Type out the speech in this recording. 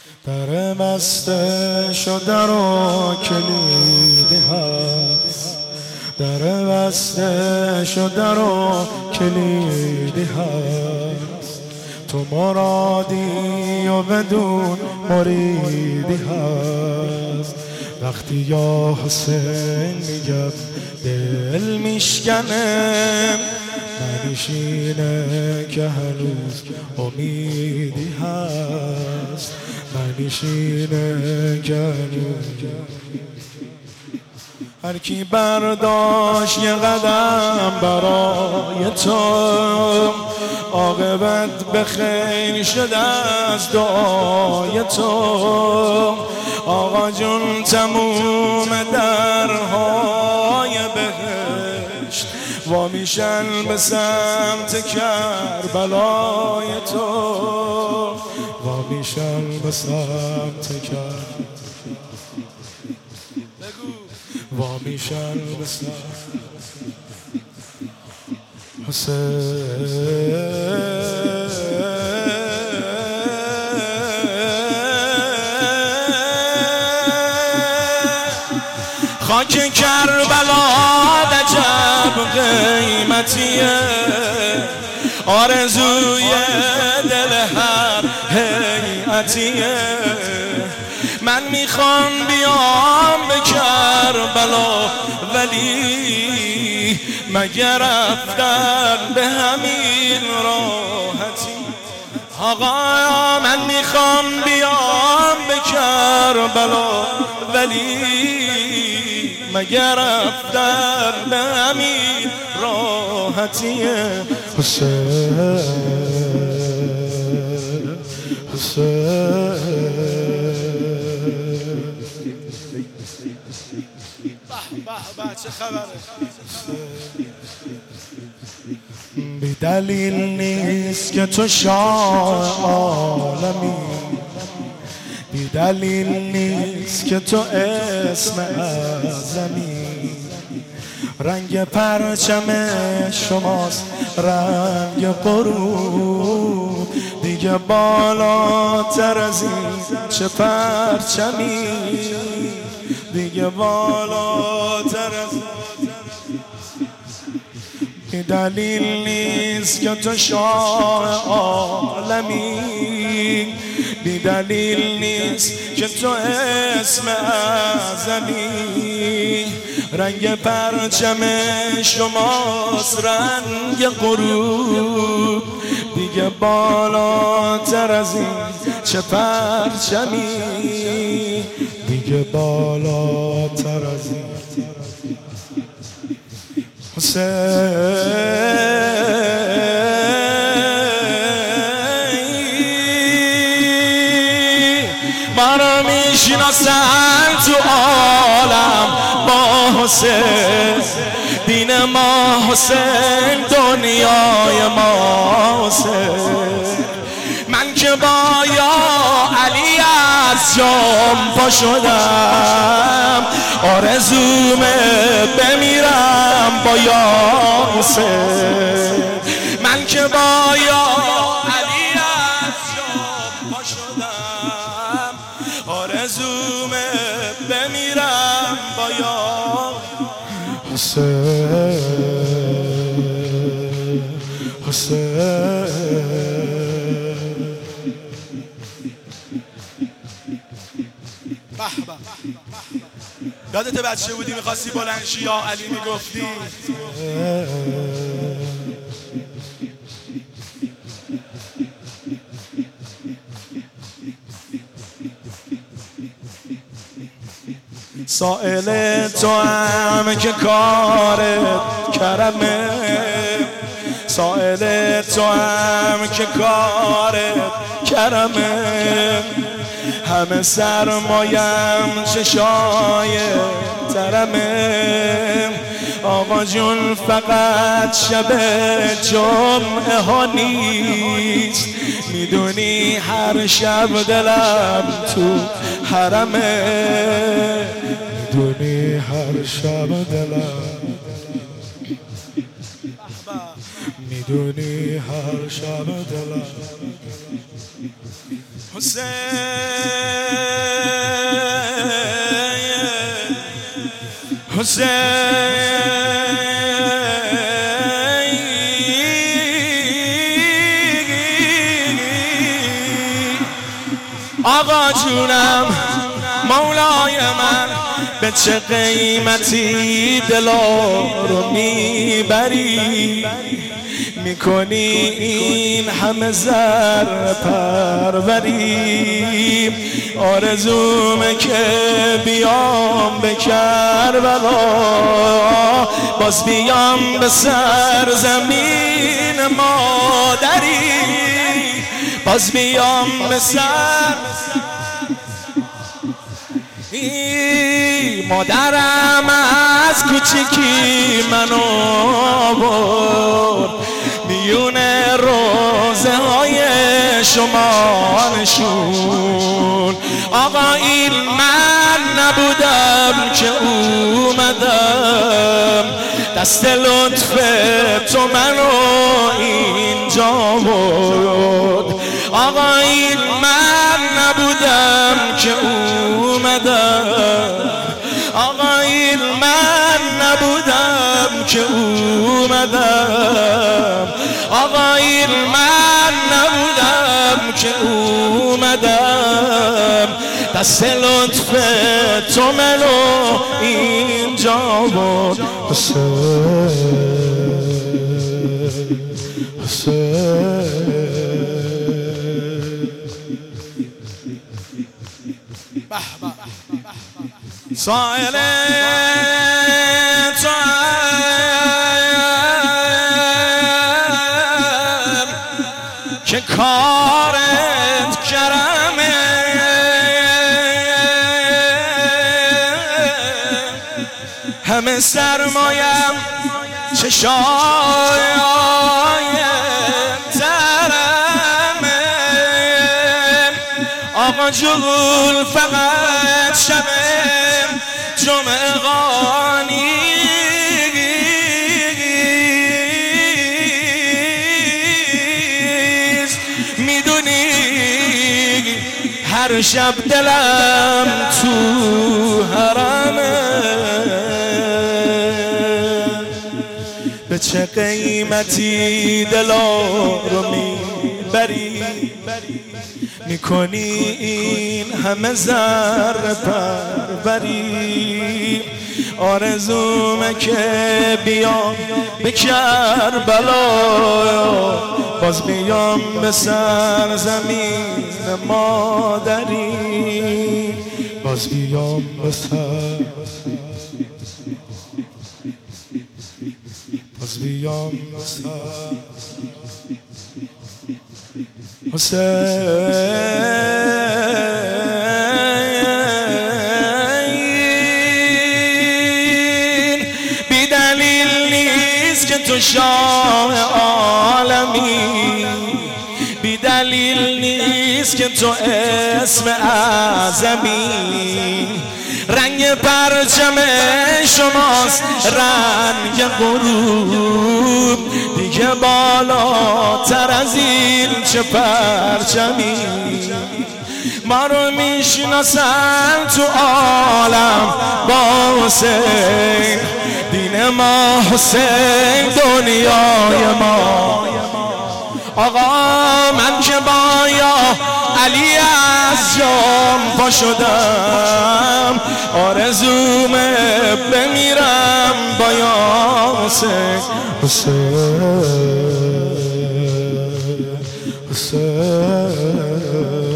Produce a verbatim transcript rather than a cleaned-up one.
در بسته شده رو کلیدی هست، در بسته شده رو کلیدی هست. تو مرادی و بدون مریدی هست. وقتی یا حسین میگم دل میشکنه، منشینه که هنوز امیدی هست، منشینه که هنوز. هر کی برداشت یه قدم برای تو، عاقبت به خیر شده از دعای تو. آقا جون تموم درهای بهشت وا میشن به سمت کربلای تو، وا میشن به سمت کربلای، وا میشن به سمت حسین. خاک کربلا عجب قیمتیه، آرزوی دل هر هیئتیه. من میخوام بیام به کربلا، ولی مگه رفتن به همین راحتی؟ آقا من میخوام بیام به کربلا، ولی مگه رفتن به همین راحتیه؟ حسین حسین چه خبره؟ بی دلیل نیست که تو شاه عالمی، بی دلیل نیست که تو اسم اعظمی. رنگ پرچم شماست رنگ غروب، دیگه بالاتر از این چه پرچمی، دیگه بالاتر از این. بی دلیل نیست که تو شاه عالمی، بی دلیل نیست که تو اسم اعظمی. رنگ پرچم شماست رنگ غروب، دیگه بالاتر از این چه پرچمی، دیگه بالاتر از این. حسین ما رو میشناسن تو عالم با حسین، دین ما حسین، دنیای ما حسین. من که با یا علی از جام پا شدم، آرزومه بمیرم با یا حسین. من که با یا علی از جام پا شدم، آرزومه بمیرم با یا حسین. حسین یادت بچه بودی میخواستی بلنشی یا علی میگفتی؟ سائل تو هم که کارت کرمه، سائل تو هم که کارت کرمه. همه سرمایم چشای ترمه. آقا جون فقط شب جمعه ها نیست، میدونی هر شب دلم تو حرمه، میدونی هر شب دلم، میدونی هر شب دلم. حسین آقا جونم مولای من، به چه قیمتی دلا رو میبری، میکنی این همه زر پروری. آرزومه که بیام به کربلا، باز بیام به سرزمین مادری، باز بیام به سر مادرم از کوچیکی منو برد میون روزه های شما نشون. آقا این من نبودم که اومدم، دست لطف تو منو اینجا برد. آقا این من نبودم که اومدم، آقا این من نبودم که اومدم، آقا این من نبودم که اومدم، دست لطف تو منو اینجا برد. حسین حسین سائل توام که کارت کرمه، همه سرمایم چشای ترمه. آقا جون فقط شبه جمعه غانی میدونی هر شب دلم تو حرمه، به چه قیمتی دلا رو میبری، میکنی این همه زر پروری. آرزومه که بیام به کربلا، باز بیام به سرزمین مادری، باز بیام به سر باز بیام به سر حسین بی دلیل نیست که تو شاه عالمی، بی دلیل نیست که تو اسم اعظمی. رنگ پرچم شماست رنگ غروب، دیگه بالاتر از این چه پرچمی. ما رو میشناسن تو عالم با حسین، دین ما حسین دنیای ما. آقا من که با یا علی از جام پا شدم، آرزومه بمیرم با یا حسین. حسین حسین